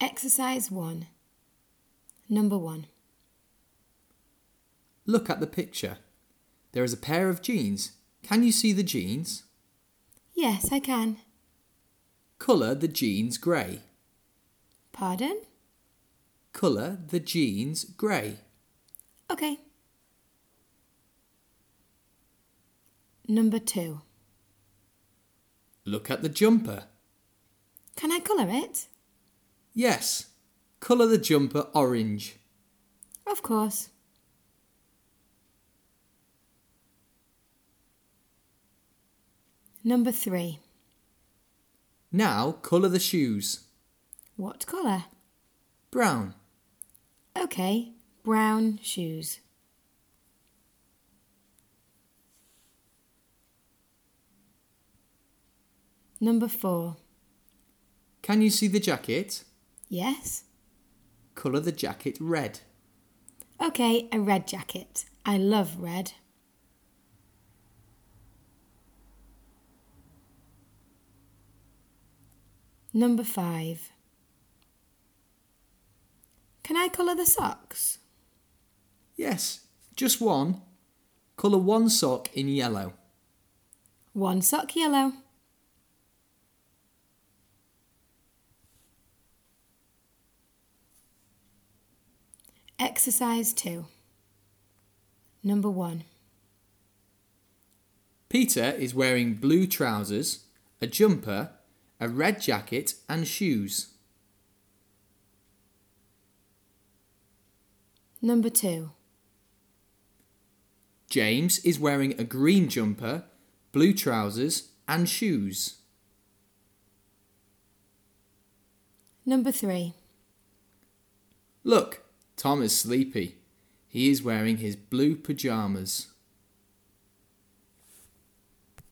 Exercise 1. Number 1. Look at the picture. There is a pair of jeans. Can you see the jeans? Yes, I can. Colour the jeans grey. Pardon? Colour the jeans grey. Okay. Number 2. Look at the jumper. Can I colour it? Yes. Colour the jumper orange. Of course. Number 3. Now colour the shoes. What colour? Brown. Okay, brown shoes. Number 4. Can you see the jacket? Yes? Colour the jacket red. Okay, a red jacket. I love red. Number 5. Can I colour the socks? Yes, just one. Colour one sock in yellow. One sock yellow. Exercise 2. Number 1. Peter is wearing blue trousers, a jumper, a red jacket and shoes. Number 2. James is wearing a green jumper, blue trousers and shoes. Number 3. Look, Tom is sleepy. He is wearing his blue pyjamas.